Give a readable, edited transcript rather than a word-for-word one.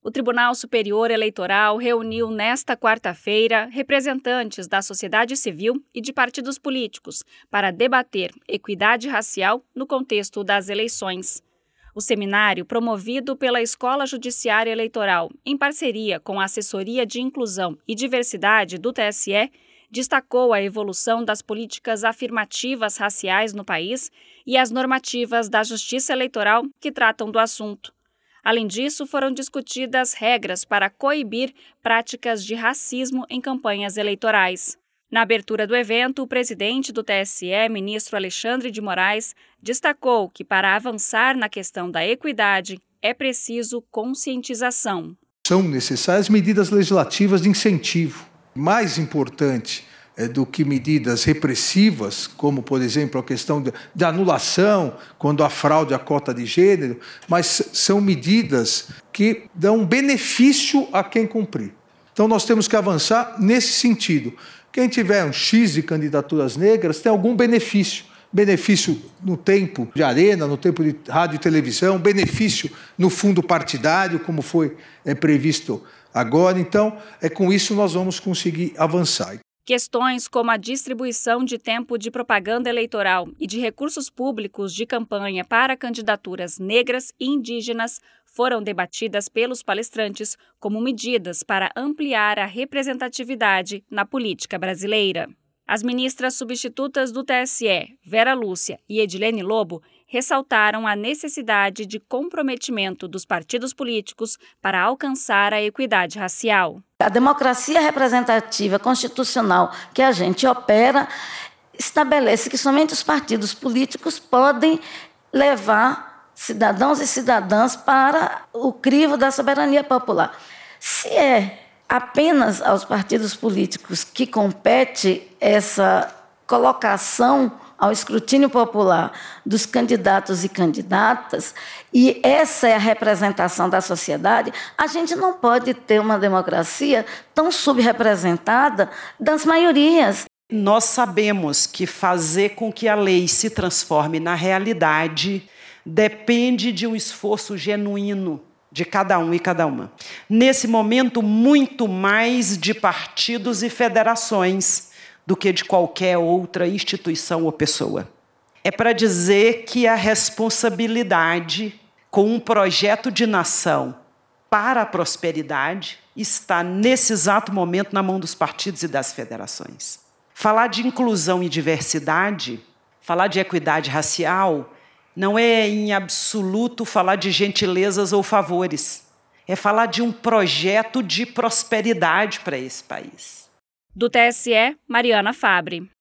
O Tribunal Superior Eleitoral reuniu nesta quarta-feira representantes da sociedade civil e de partidos políticos para debater equidade racial no contexto das eleições. O seminário, promovido pela Escola Judiciária Eleitoral, em parceria com a Assessoria de Inclusão e Diversidade do TSE, destacou a evolução das políticas afirmativas raciais no país e as normativas da Justiça Eleitoral que tratam do assunto. Além disso, foram discutidas regras para coibir práticas de racismo em campanhas eleitorais. Na abertura do evento, o presidente do TSE, ministro Alexandre de Moraes, destacou que para avançar na questão da equidade é preciso conscientização. São necessárias medidas legislativas de incentivo. Mais importante do que medidas repressivas, como, por exemplo, a questão de anulação, quando há fraude à cota de gênero, mas são medidas que dão benefício a quem cumprir. Então, nós temos que avançar nesse sentido. Quem tiver um X de candidaturas negras tem algum benefício. Benefício no tempo de arena, no tempo de rádio e televisão, benefício no fundo partidário, como foi previsto agora. Então, com isso nós vamos conseguir avançar. Questões como a distribuição de tempo de propaganda eleitoral e de recursos públicos de campanha para candidaturas negras e indígenas foram debatidas pelos palestrantes como medidas para ampliar a representatividade na política brasileira. As ministras substitutas do TSE, Vera Lúcia e Edilene Lobo, ressaltaram a necessidade de comprometimento dos partidos políticos para alcançar a equidade racial. A democracia representativa constitucional que a gente opera estabelece que somente os partidos políticos podem levar cidadãos e cidadãs para o crivo da soberania popular. Se é apenas aos partidos políticos que compete essa colocação ao escrutínio popular dos candidatos e candidatas, e essa é a representação da sociedade, a gente não pode ter uma democracia tão subrepresentada das maiorias. Nós sabemos que fazer com que a lei se transforme na realidade depende de um esforço genuíno de cada um e cada uma. Nesse momento, muito mais de partidos e federações do que de qualquer outra instituição ou pessoa. É para dizer que a responsabilidade com um projeto de nação para a prosperidade está, nesse exato momento, na mão dos partidos e das federações. Falar de inclusão e diversidade, falar de equidade racial, não é, em absoluto, falar de gentilezas ou favores. É falar de um projeto de prosperidade para esse país. Do TSE, Mariana Fabre.